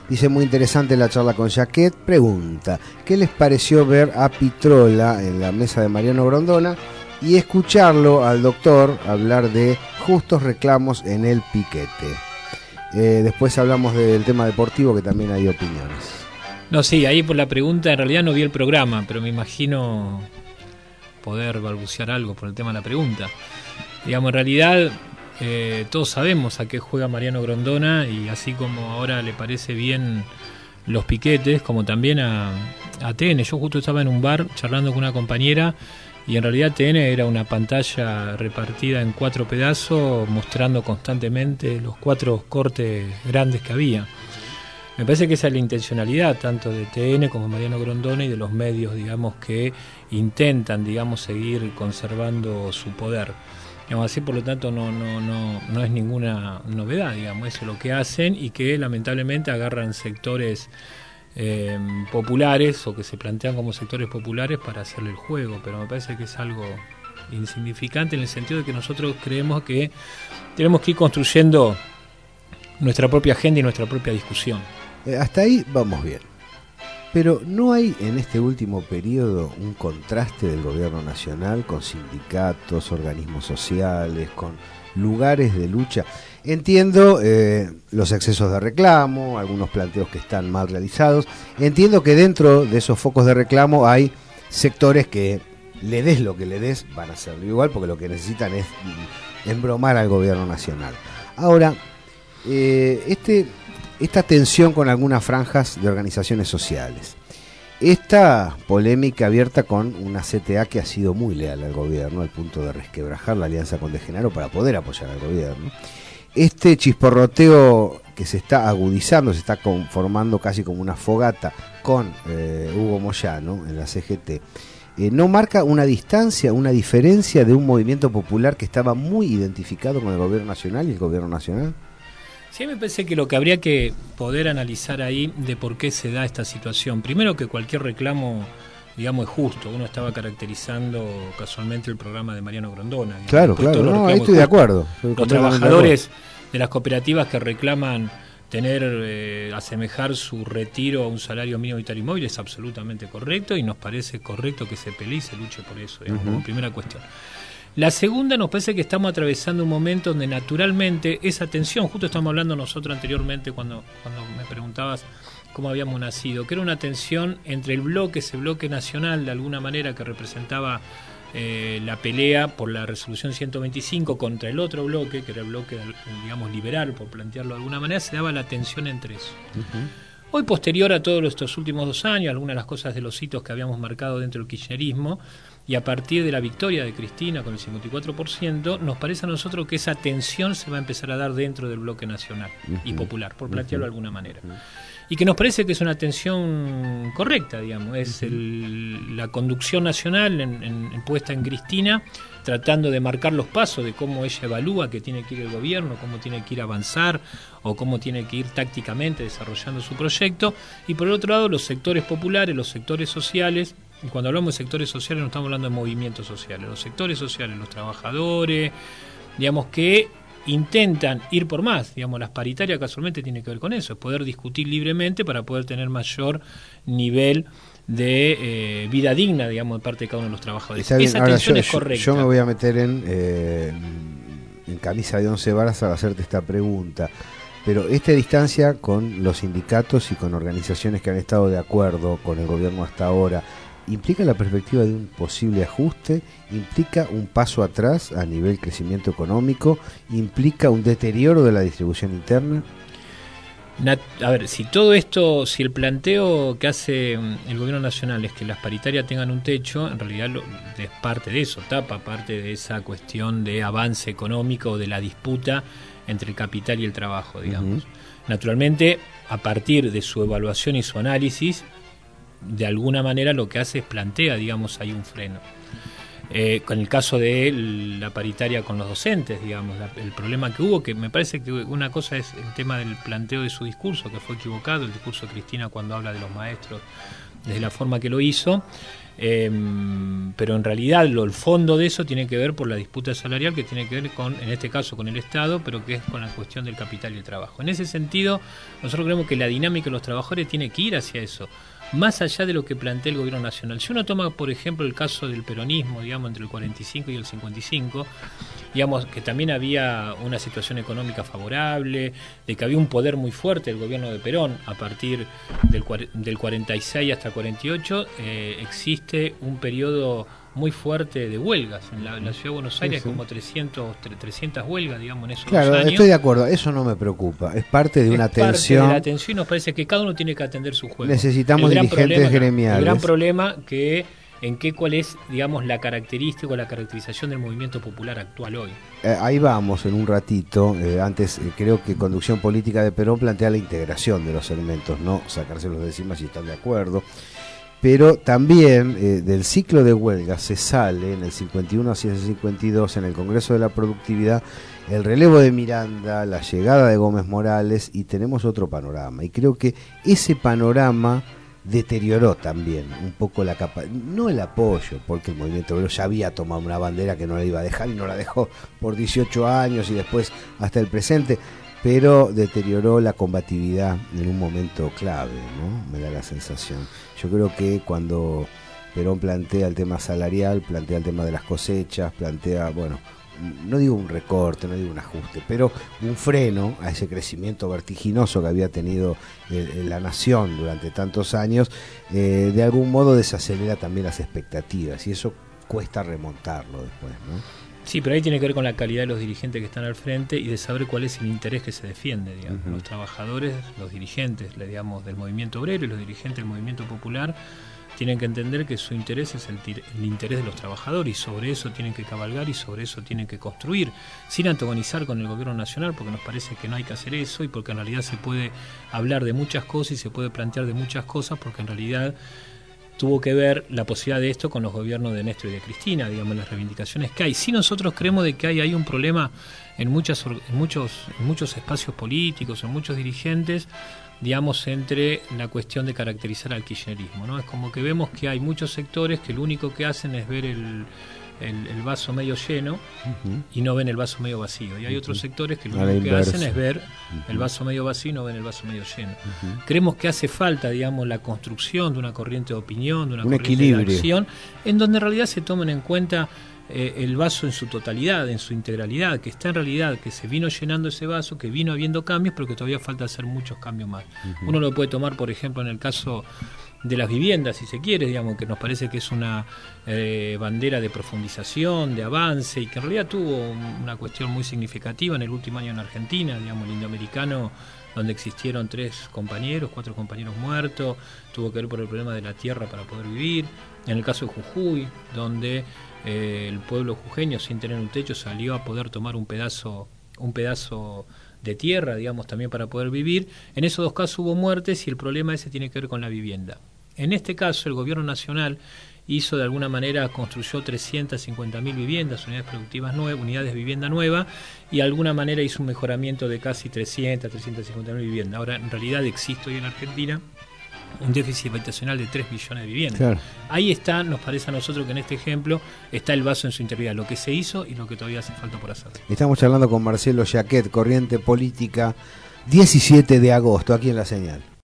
Dice, muy interesante la charla con Jaquet. Pregunta, ¿qué les pareció ver a Pitrola en la mesa de Mariano Grondona y escucharlo al doctor hablar de justos reclamos en el piquete? Después hablamos del tema deportivo, que también hay opiniones. No, sí, ahí por la pregunta, en realidad no vi el programa, pero me imagino poder balbucear algo por el tema de la pregunta. Digamos, en realidad todos sabemos a qué juega Mariano Grondona, y así como ahora le parece bien los piquetes, como también a TN. Yo justo estaba en un bar charlando con una compañera, y en realidad TN era una pantalla repartida en 4 pedazos, mostrando constantemente los 4 cortes grandes que había. Me parece que esa es la intencionalidad tanto de TN como Mariano Grondona y de los medios, digamos, que intentan, digamos, seguir conservando su poder. Digamos así, por lo tanto, no es ninguna novedad, digamos, eso es lo que hacen, y que lamentablemente agarran sectores populares, o que se plantean como sectores populares, para hacerle el juego. Pero me parece que es algo insignificante, en el sentido de que nosotros creemos que tenemos que ir construyendo nuestra propia agenda y nuestra propia discusión. Hasta ahí vamos bien. Pero ¿no hay en este último periodo un contraste del gobierno nacional con sindicatos, organismos sociales, con lugares de lucha? Entiendo los excesos de reclamo, algunos planteos que están mal realizados. Entiendo que dentro de esos focos de reclamo hay sectores que, le des lo que le des, van a hacerlo igual, porque lo que necesitan es embromar al gobierno nacional. Ahora, esta tensión con algunas franjas de organizaciones sociales, esta polémica abierta con una CTA que ha sido muy leal al gobierno, al punto de resquebrajar la alianza con De Genaro para poder apoyar al gobierno, este chisporroteo que se está agudizando, se está conformando casi como una fogata con Hugo Moyano en la CGT, ¿no marca una distancia, una diferencia de un movimiento popular que estaba muy identificado con el gobierno nacional y el gobierno nacional? Sí, me parece que lo que habría que poder analizar ahí de por qué se da esta situación. Primero, que cualquier reclamo, digamos, es justo. Uno estaba caracterizando casualmente el programa de Mariano Grondona. Claro, no, ahí estoy de acuerdo. Los trabajadores de las cooperativas que reclaman asemejar su retiro a un salario mínimo vital y móvil es absolutamente correcto, y nos parece correcto que se pelee y se luche por eso, digamos, como primera cuestión. La segunda, nos parece que estamos atravesando un momento donde naturalmente esa tensión, justo estamos hablando nosotros anteriormente cuando me preguntabas cómo habíamos nacido, que era una tensión entre ese bloque nacional de alguna manera que representaba la pelea por la resolución 125 contra el otro bloque, que era el bloque, digamos, liberal, por plantearlo de alguna manera, se daba la tensión entre eso. Hoy, posterior a todos estos últimos 2 años, algunas de las cosas de los hitos que habíamos marcado dentro del kirchnerismo, y a partir de la victoria de Cristina con el 54%, nos parece a nosotros que esa tensión se va a empezar a dar dentro del bloque nacional y popular, por plantearlo de alguna manera. Y que nos parece que es una tensión correcta, digamos, es la conducción nacional puesta en Cristina, tratando de marcar los pasos de cómo ella evalúa que tiene que ir el gobierno, cómo tiene que ir a avanzar, o cómo tiene que ir tácticamente desarrollando su proyecto, y por el otro lado los sectores populares, los sectores sociales. Y cuando hablamos de sectores sociales no estamos hablando de movimientos sociales, los sectores sociales, los trabajadores, digamos, que intentan ir por más, digamos, las paritarias casualmente tienen que ver con eso, es poder discutir libremente para poder tener mayor nivel de vida digna, digamos, de parte de cada uno de los trabajadores. Esa tensión es correcta. Yo me voy a meter en camisa de 11 varas a hacerte esta pregunta. Pero esta distancia con los sindicatos y con organizaciones que han estado de acuerdo con el gobierno hasta ahora, ¿implica la perspectiva de un posible ajuste? ¿Implica un paso atrás a nivel crecimiento económico? ¿Implica un deterioro de la distribución interna? A ver, si todo esto, si el planteo que hace el gobierno nacional es que las paritarias tengan un techo, en realidad es parte de eso, tapa parte de esa cuestión de avance económico, de la disputa entre el capital y el trabajo, digamos. Naturalmente, a partir de su evaluación y su análisis, de alguna manera lo que hace es plantea, digamos, ahí un freno. Con el caso de la paritaria con los docentes, digamos, el problema que hubo, que me parece que una cosa es el tema del planteo de su discurso, que fue equivocado, el discurso de Cristina cuando habla de los maestros, desde la forma que lo hizo, pero en realidad el fondo de eso tiene que ver por la disputa salarial, que tiene que ver con, en este caso, con el Estado, pero que es con la cuestión del capital y el trabajo. En ese sentido, nosotros creemos que la dinámica de los trabajadores tiene que ir hacia eso, más allá de lo que plantea el gobierno nacional. Si uno toma, por ejemplo, el caso del peronismo, digamos, entre el 45 y el 55, digamos que también había una situación económica favorable, de que había un poder muy fuerte del gobierno de Perón. A partir del 46 hasta el 48 existe un periodo muy fuerte de huelgas en la ciudad de Buenos Aires, sí. Como 300 huelgas, digamos, en esos claro, 2 años. Estoy de acuerdo, eso no me preocupa, es parte de una tensión. Parte de la tensión, y nos parece que cada uno tiene que atender su juego. Necesitamos dirigentes gremiales. El gran problema cuál es, digamos, la característica o la caracterización del movimiento popular actual hoy. Ahí vamos en un ratito. Antes creo que Conducción Política de Perón plantea la integración de los elementos, no sacárselos de encima si están de acuerdo. Pero también del ciclo de huelga se sale en el 51 hacia el 52 en el Congreso de la Productividad el relevo de Miranda, la llegada de Gómez Morales, y tenemos otro panorama. Y creo que ese panorama deterioró también un poco la capacidad, no el apoyo, porque el movimiento obrero ya había tomado una bandera que no la iba a dejar y no la dejó por 18 años y después hasta el presente, pero deterioró la combatividad en un momento clave, ¿no? Me da la sensación. Yo creo que cuando Perón plantea el tema salarial, plantea el tema de las cosechas, plantea, bueno, no digo un recorte, no digo un ajuste, pero un freno a ese crecimiento vertiginoso que había tenido la nación durante tantos años, de algún modo desacelera también las expectativas, y eso cuesta remontarlo después, ¿no? Sí, pero ahí tiene que ver con la calidad de los dirigentes que están al frente y de saber cuál es el interés que se defiende, digamos. Uh-huh. Los trabajadores, los dirigentes, digamos, del movimiento obrero y los dirigentes del movimiento popular tienen que entender que su interés es el interés de los trabajadores, y sobre eso tienen que cabalgar y sobre eso tienen que construir, sin antagonizar con el gobierno nacional, porque nos parece que no hay que hacer eso, y porque en realidad se puede hablar de muchas cosas y se puede plantear de muchas cosas, porque en realidad tuvo que ver la posibilidad de esto con los gobiernos de Néstor y de Cristina, digamos, las reivindicaciones que hay. Sí, nosotros creemos de que hay un problema en muchos espacios políticos, en muchos dirigentes, digamos, entre la cuestión de caracterizar al kirchnerismo, ¿no? Es como que vemos que hay muchos sectores que lo único que hacen es ver el vaso medio lleno, uh-huh, y no ven el vaso medio vacío, y hay otros sectores que lo único que hacen es ver, uh-huh, el vaso medio vacío y no ven el vaso medio lleno. Uh-huh. Creemos que hace falta, digamos, la construcción de una corriente de opinión, de una corriente equilibrio de acción, en donde en realidad se tomen en cuenta el vaso en su totalidad, en su integralidad, que está en realidad, que se vino llenando ese vaso, que vino habiendo cambios, pero que todavía falta hacer muchos cambios más. Uh-huh. Uno lo puede tomar, por ejemplo, en el caso de las viviendas, si se quiere, digamos, que nos parece que es una bandera de profundización, de avance, y que en realidad tuvo una cuestión muy significativa en el último año en Argentina, digamos, el indoamericano, donde existieron 4 compañeros muertos, tuvo que ver por el problema de la tierra para poder vivir. En el caso de Jujuy, donde el pueblo jujeño, sin tener un techo, salió a poder tomar un pedazo de tierra, digamos, también para poder vivir. En esos 2 casos hubo muertes, y el problema ese tiene que ver con la vivienda. En este caso, el gobierno nacional hizo, de alguna manera, construyó 350.000 viviendas, unidades de vivienda nueva, y de alguna manera hizo un mejoramiento de casi 350.000 viviendas. Ahora, en realidad existe hoy en Argentina un déficit habitacional de 3 millones de viviendas. Claro. Ahí está, nos parece a nosotros que en este ejemplo está el vaso en su integridad, lo que se hizo y lo que todavía hace falta por hacer. Estamos charlando con Marcelo Jacquet, Corriente Política, 17 de agosto, aquí en La Señal.